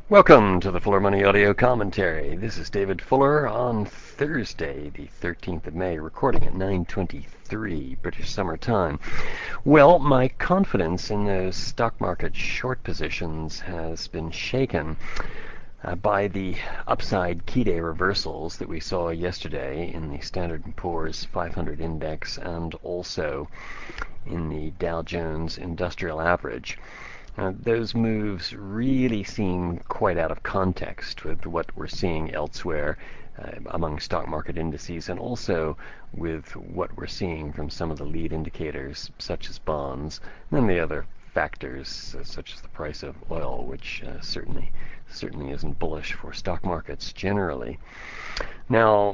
Welcome to the Fuller Money Audio Commentary. This is David Fuller on Thursday, the 13th of May, recording at 9:23 British Summer Time. Well, my confidence in those stock market short positions has been shaken by the upside key day reversals that we saw yesterday in the Standard & Poor's 500 index and also in the Dow Jones Industrial Average. Those moves really seem quite out of context with what we're seeing elsewhere among stock market indices, and also with what we're seeing from some of the lead indicators, such as bonds, and then the other factors, such as the price of oil, which certainly isn't bullish for stock markets generally. Now,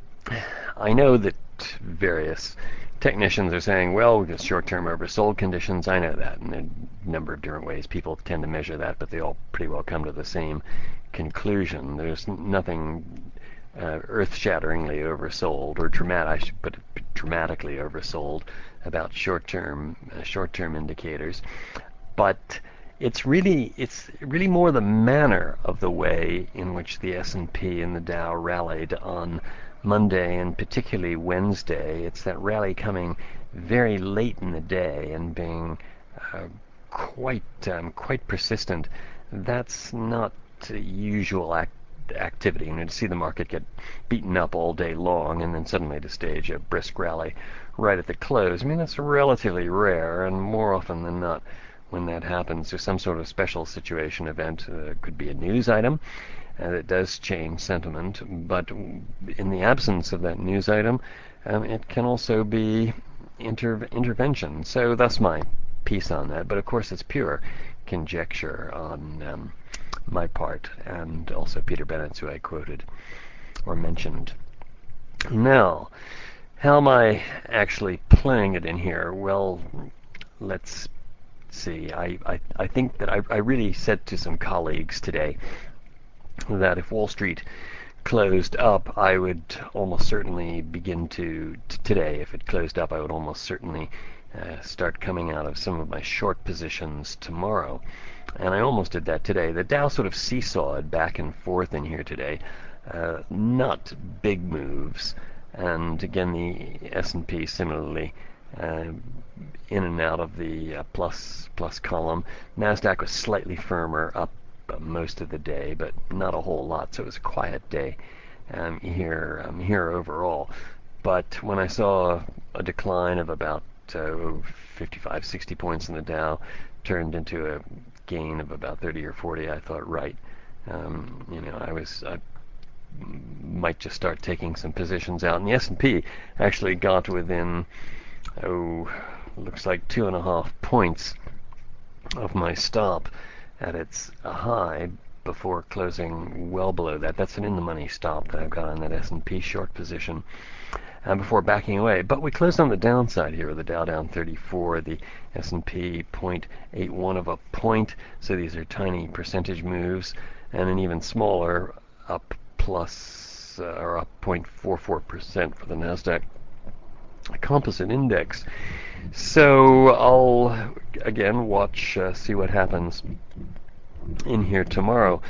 I know that various technicians are saying, well, we've got short-term oversold conditions. I know that, and a number of different ways people tend to measure that, but they all pretty well come to the same conclusion. There's nothing earth-shatteringly oversold, or I should put it dramatically oversold about short-term indicators, but it's really more the manner of the way in which the S&P and the Dow rallied on Monday and particularly Wednesday. It's that rally coming very late in the day and being quite persistent. That's not usual activity. To see the market get beaten up all day long and then suddenly to stage a brisk rally right at the close, that's relatively rare, and more often than not, when that happens, there's some sort of special situation event. Could be a news item that does change sentiment, but in the absence of that news item, it can also be intervention. So that's my piece on that. But of course, it's pure conjecture on my part, and also Peter Bennett's, who I quoted or mentioned. Now, how am I actually playing it in here? Well, let's see. I think that I really said to some colleagues today that if Wall Street closed up, I would almost certainly begin to today, if it closed up, I would almost certainly start coming out of some of my short positions tomorrow. And I almost did that today. The Dow sort of seesawed back and forth in here today. Not big moves. And again, the S&P similarly in and out of the plus column. NASDAQ was slightly firmer, up most of the day, but not a whole lot, so it was a quiet day here overall. But when I saw a decline of about 55, 60 points in the Dow turned into a gain of about 30 or 40, I thought, right, I might just start taking some positions out. And the S&P actually got within, looks like 2.5 points of my stop at its high before closing well below that. That's an in-the-money stop that I've got on that S&P short position, and before backing away. But we closed on the downside here with the Dow down 34, the S&P 0.81 of a point. So these are tiny percentage moves, and an even smaller up plus or up 0.44% for the NASDAQ Composite Index. So I'll again watch, see what happens in here tomorrow.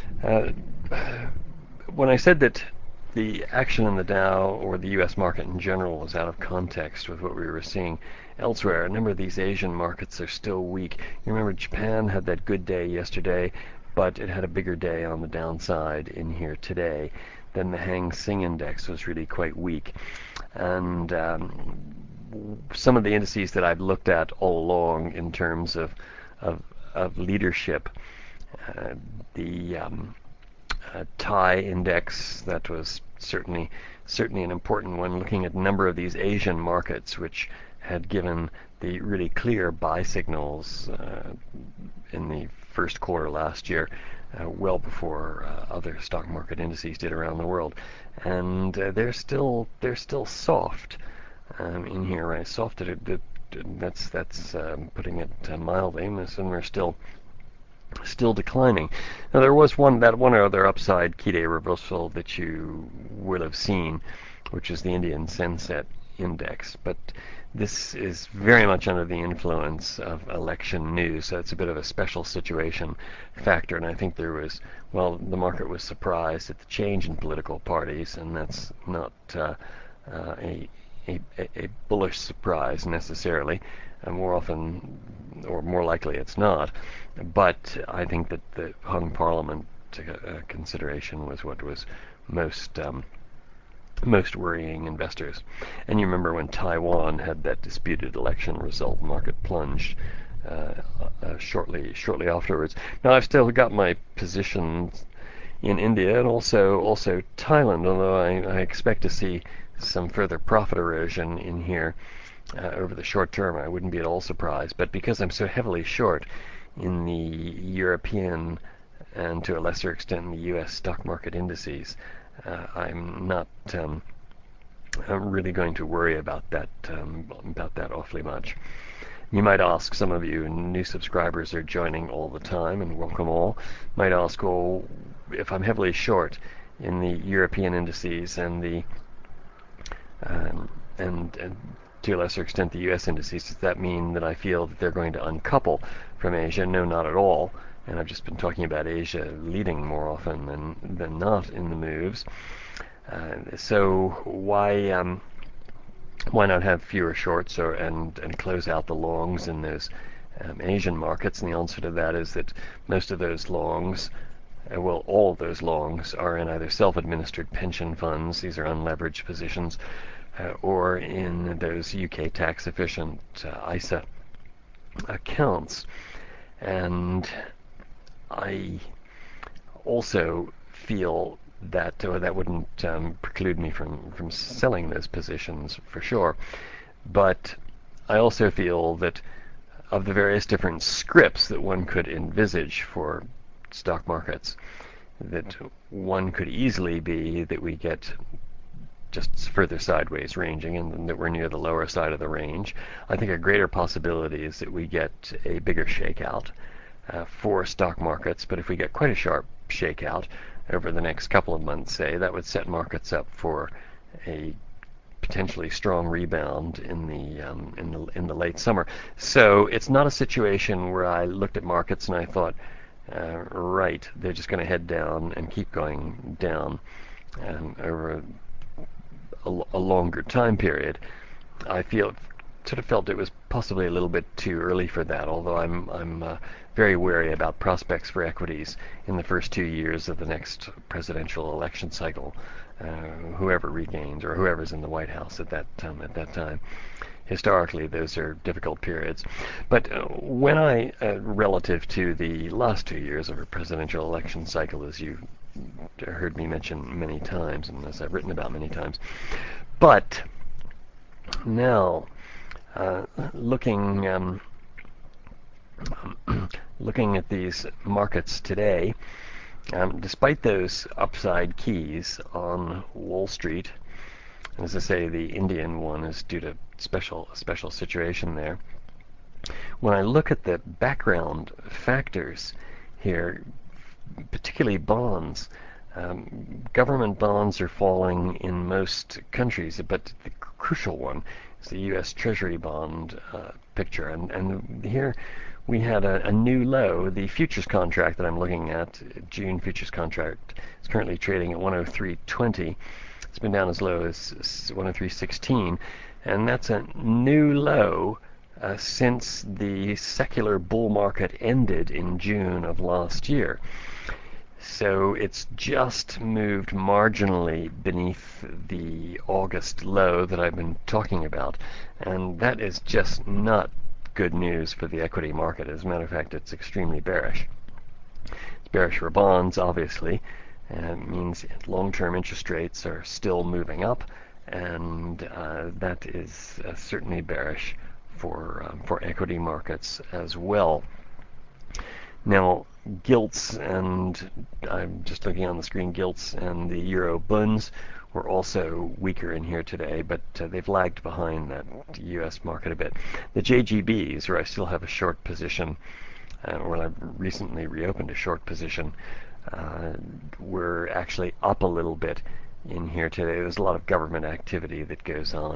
When I said that the action in the Dow or the U.S. market in general was out of context with what we were seeing elsewhere, a number of these Asian markets are still weak. You remember Japan had that good day yesterday, but it had a bigger day on the downside in here today. Then the Hang Seng Index was really quite weak. And some of the indices that I've looked at all along in terms of leadership, the Thai index, that was certainly an important one, looking at a number of these Asian markets which had given the really clear buy signals in the first quarter last year, well before other stock market indices did around the world. And they're still soft in here, right? Soft, that's putting it mildly, and we're still declining. Now there was one other upside key day reversal that you will have seen, which is the Indian Senset Index, but this is very much under the influence of election news, so it's a bit of a special situation factor. And I think the market was surprised at the change in political parties, and that's not a, a bullish surprise necessarily. More often, or more likely, it's not. But I think that the hung parliament consideration was what was most worrying investors. And you remember when Taiwan had that disputed election result, market plunged shortly afterwards. Now I've still got my positions in India and also Thailand, although I expect to see some further profit erosion in here over the short term. I wouldn't be at all surprised. But because I'm so heavily short in the European and to a lesser extent in the U.S. stock market indices, I'm not really going to worry about that awfully much. You might ask, some of you new subscribers are joining all the time, and welcome all, might ask, well, if I'm heavily short in the European indices and the and to a lesser extent the U.S. indices, does that mean that I feel that they're going to uncouple from Asia? No, not at all. And I've just been talking about Asia leading more often than not in the moves. So why not have fewer shorts and close out the longs in those Asian markets? And the answer to that is that most of those longs, all of those longs are in either self-administered pension funds, these are unleveraged positions, or in those UK tax-efficient ISA accounts. And I also feel that that wouldn't preclude me from selling those positions for sure. But I also feel that of the various different scripts that one could envisage for stock markets, that one could easily be that we get just further sideways ranging and that we're near the lower side of the range. I think a greater possibility is that we get a bigger shakeout for stock markets, but if we get quite a sharp shakeout over the next couple of months, say, that would set markets up for a potentially strong rebound in the late summer. So it's not a situation where I looked at markets and I thought, right, they're just going to head down and keep going down over a longer time period. I sort of felt it was possibly a little bit too early for that, although I'm very wary about prospects for equities in the first 2 years of the next presidential election cycle, whoever regains or whoever's in the White House at that time. Historically, those are difficult periods. But when relative to the last 2 years of a presidential election cycle, as you heard me mention many times and as I've written about many times, but now looking at these markets today, despite those upside keys on Wall Street, and as I say, the Indian one is due to a special situation there. When I look at the background factors here, particularly bonds, government bonds are falling in most countries, but the crucial one is the U.S. Treasury bond picture. And here we had a new low. The futures contract that I'm looking at, June futures contract, is currently trading at 103.20. It's been down as low as 103.16, and that's a new low since the secular bull market ended in June of last year. So it's just moved marginally beneath the August low that I've been talking about, and that is just not good news for the equity market. As a matter of fact, it's extremely bearish. It's bearish for bonds, obviously, and it means long-term interest rates are still moving up, and that is certainly bearish for equity markets as well. Now, gilts, and I'm just looking on the screen, gilts and the euro bunds were also weaker in here today, but they've lagged behind that U.S. market a bit. The JGBs, where I still have a short position, or I've recently reopened a short position, were actually up a little bit in here today. There's a lot of government activity that goes on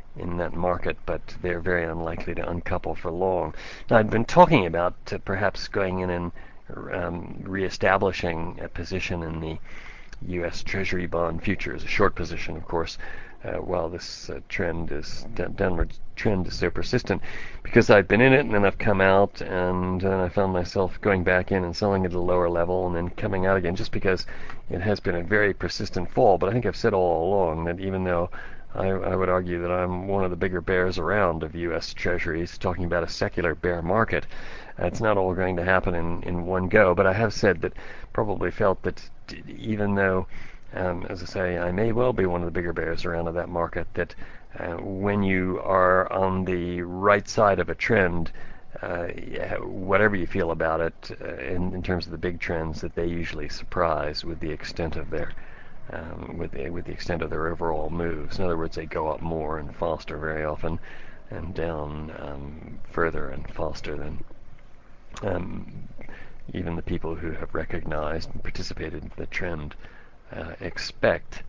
in that market, but they're very unlikely to uncouple for long. Now, I'd been talking about perhaps going in and reestablishing a position in the U.S. Treasury bond futures, a short position, of course, while this downward trend is so persistent, because I've been in it and then I've come out and I found myself going back in and selling at a lower level and then coming out again, just because it has been a very persistent fall. But I think I've said all along that even though I would argue that I'm one of the bigger bears around of U.S. Treasuries, talking about a secular bear market, it's not all going to happen in one go. But I have said that probably felt that even though, as I say, I may well be one of the bigger bears around of that market, that when you are on the right side of a trend, whatever you feel about it, in terms of the big trends, that they usually surprise with the extent of their with the extent of their overall moves. In other words, they go up more and faster very often, and down further and faster than even the people who have recognized and participated in the trend expect.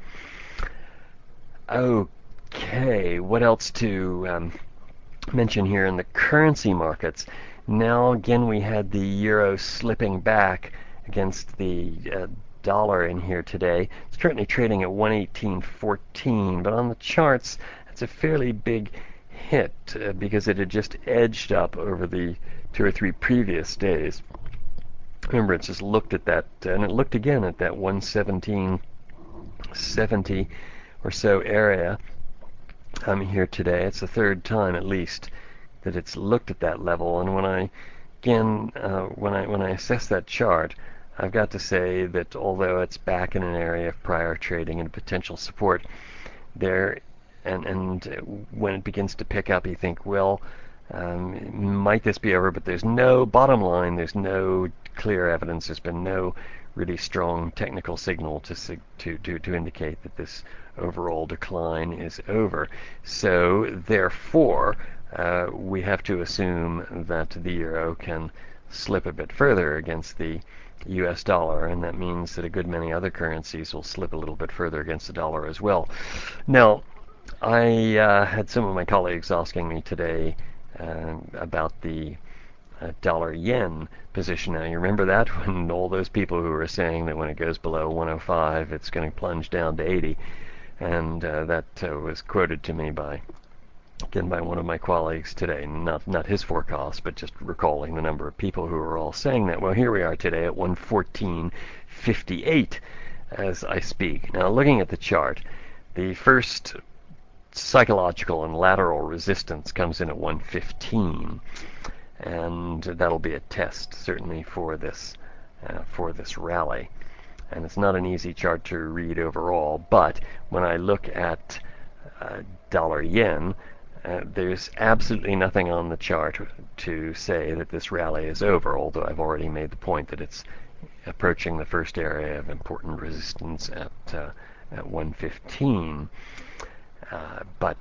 Okay, what else to mention here in the currency markets? Now again, we had the euro slipping back against the dollar in here today. It's currently trading at 118.14, but on the charts, that's a fairly big hit because it had just edged up over the 2 or 3 previous days. Remember, it just looked at that, and it looked again at that 117.70 or so area here today. It's the third time at least that it's looked at that level. And when I assess that chart, I've got to say that although it's back in an area of prior trading and potential support there, and when it begins to pick up, you think, well, might this be over? But there's no bottom line. There's no clear evidence. There's been no really strong technical signal to indicate that this overall decline is over. So therefore, we have to assume that the euro can slip a bit further against the US dollar, and that means that a good many other currencies will slip a little bit further against the dollar as well. Now, I had some of my colleagues asking me today about the dollar-yen position. Now, you remember that when all those people who were saying that when it goes below 105, it's going to plunge down to 80, and that was quoted to me by one of my colleagues today. Not his forecast, but just recalling the number of people who were all saying that. Well, here we are today at 114.58 as I speak. Now, looking at the chart, the first psychological and lateral resistance comes in at 115, and that'll be a test certainly for this rally. And it's not an easy chart to read overall, but when I look at dollar yen, there's absolutely nothing on the chart to say that this rally is over, although I've already made the point that it's approaching the first area of important resistance at 115. But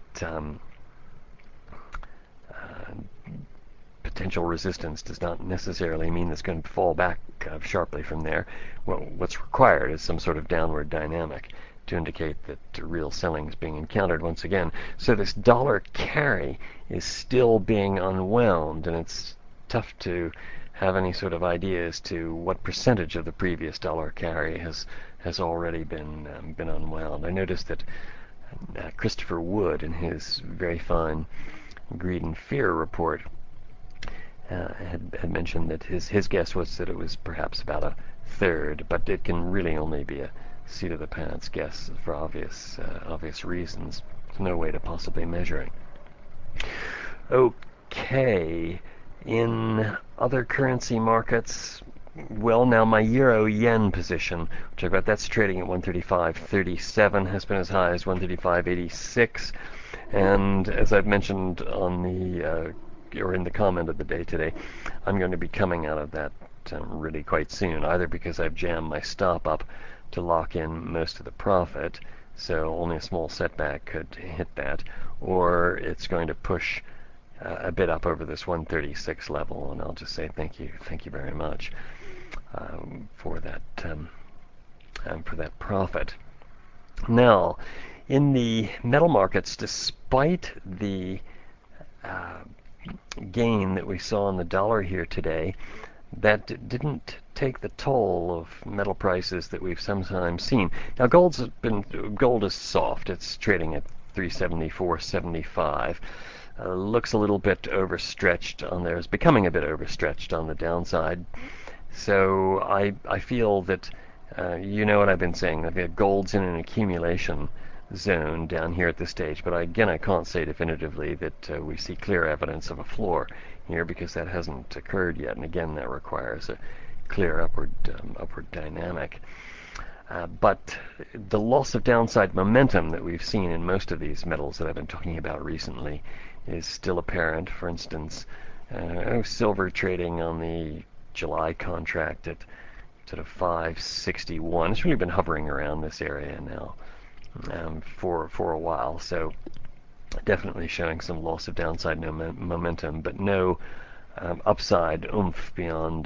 potential resistance does not necessarily mean it's going to fall back sharply from there. Well, what's required is some sort of downward dynamic to indicate that real selling is being encountered once again. So this dollar carry is still being unwound, and it's tough to have any sort of idea as to what percentage of the previous dollar carry has already been unwound. I noticed that Christopher Wood, in his very fine Greed and Fear report, had mentioned that his guess was that it was perhaps about a third, but it can really only be a seat of the pants guess for obvious reasons. There's no way to possibly measure it. Okay, in other currency markets, well, now my euro-yen position, which I've got, that's trading at 135.37, has been as high as 135.86, and as I've mentioned on the or in the comment of the day today, I'm going to be coming out of that really quite soon, either because I've jammed my stop up to lock in most of the profit, so only a small setback could hit that, or it's going to push a bit up over this 136 level, and I'll just say thank you very much for that profit. Now, In the metal markets, despite the uh, gain that we saw in the dollar here today, that didn't take the toll of metal prices that we've sometimes seen. Now, gold is soft. It's trading at 374, 75. Looks a little bit overstretched on there. It's becoming a bit overstretched on the downside. So I feel that you know what I've been saying. That gold's in an accumulation zone down here at this stage, but I can't say definitively that we see clear evidence of a floor here because that hasn't occurred yet, and again that requires a clear upward dynamic. But the loss of downside momentum that we've seen in most of these metals that I've been talking about recently is still apparent. For instance, silver trading on the July contract at sort of 561. It's really been hovering around this area now for a while. So definitely showing some loss of downside momentum, but no upside oomph beyond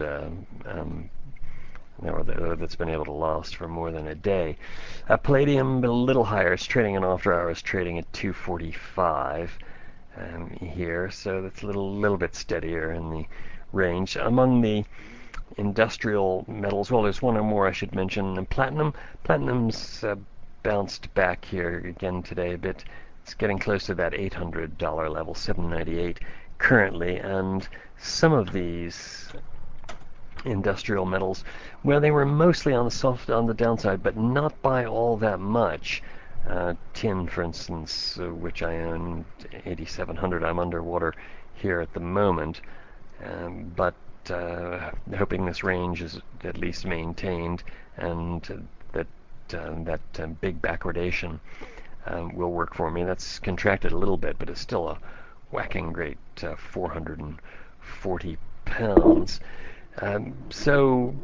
that's been able to last for more than a day. Palladium a little higher. It's trading in after hours, trading at 245 here, so that's a little bit steadier in the range. Among the industrial metals, well, there's one or more I should mention. And platinum's bounced back here again today a bit. It's getting close to that $800 level, 798 currently, and some of these industrial metals, well, they were mostly on the downside, but not by all that much. Tin, for instance, which I own 8,700. I'm underwater here at the moment, but hoping this range is at least maintained, and that big backwardation will work for me. That's contracted a little bit, but it's still a whacking great 440 pounds. So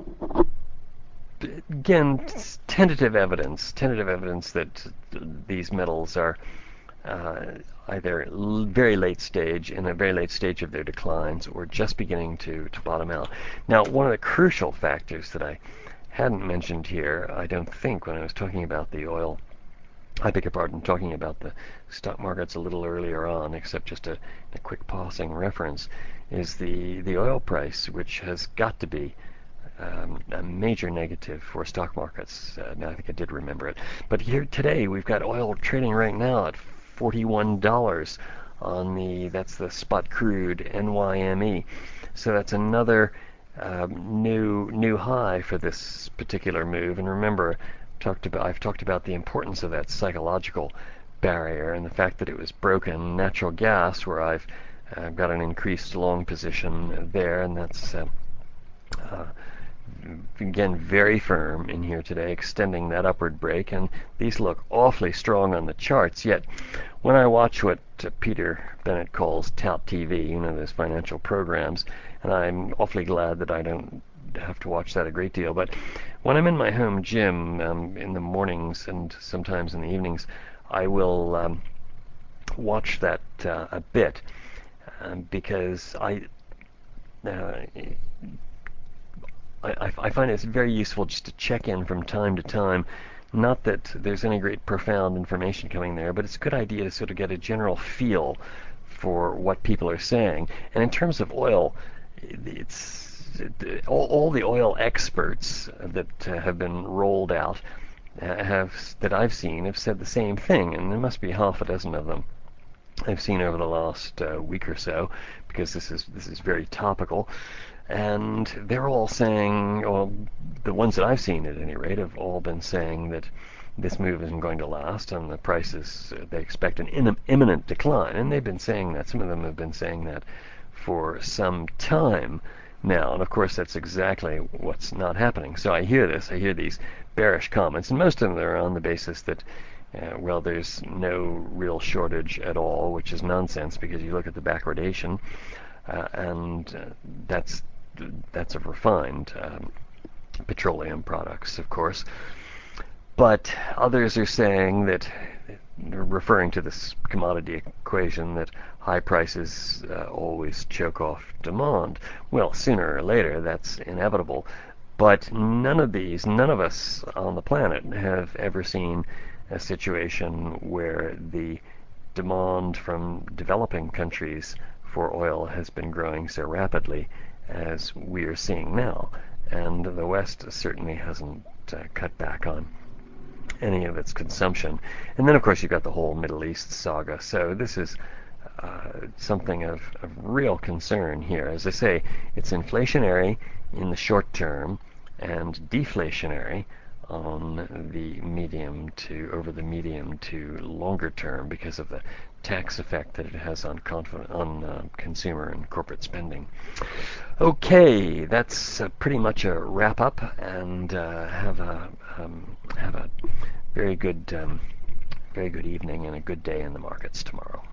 again, tentative evidence that these metals are either very late stage, in a very late stage of their declines, or just beginning to bottom out. Now, one of the crucial factors that I hadn't mentioned here, I don't think, when I was talking about the oil, I beg your pardon, talking about the stock markets a little earlier on, except just a quick passing reference, is the oil price, which has got to be a major negative for stock markets. Now I think I did remember it. But here today we've got oil trading right now at $41 on that's the spot crude NYME. So that's another new high for this particular move. And remember, I've talked about the importance of that psychological barrier and the fact that it was broken. Natural gas, where I've got an increased long position there, and that's again very firm in here today, extending that upward break. And these look awfully strong on the charts. Yet, when I watch what Peter Bennett calls Tout TV, those financial programs, and I'm awfully glad that I don't have to watch that a great deal. But when I'm in my home gym in the mornings and sometimes in the evenings, I will watch that a bit because I find it's very useful just to check in from time to time. Not that there's any great profound information coming there, but it's a good idea to sort of get a general feel for what people are saying. And in terms of oil, all the oil experts that have been rolled out that I've seen have said the same thing, and there must be half a dozen of them I've seen over the last week or so, because this is very topical. And they're all saying, well, the ones that I've seen at any rate, have all been saying that this move isn't going to last, and the prices, they expect an imminent decline. And they've been saying that. Some of them have been saying that for some time now. And of course, that's exactly what's not happening. So I hear these bearish comments, and most of them are on the basis that well, there's no real shortage at all, which is nonsense because you look at the backwardation, and that's of refined petroleum products, of course. But others are saying that, referring to this commodity equation, that high prices always choke off demand. Well, sooner or later, that's inevitable. But none of us on the planet have ever seen a situation where the demand from developing countries for oil has been growing so rapidly as we are seeing now. And the West certainly hasn't cut back on any of its consumption. And then, of course, you've got the whole Middle East saga. So this is something of real concern here. As I say, it's inflationary in the short term and deflationary on the medium to over the medium to longer term because of the tax effect that it has on consumer and corporate spending. Okay, that's pretty much a wrap up, and have a very good evening and a good day in the markets tomorrow.